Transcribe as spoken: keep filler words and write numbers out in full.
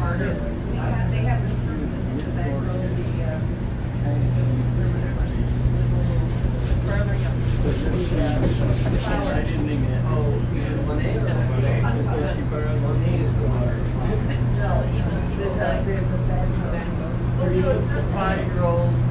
part of. We have, they have improved the back road, the, uh, forever young. I didn't think that. Oh, you didn't want to. No, even, even like there's a back road. The five-year-old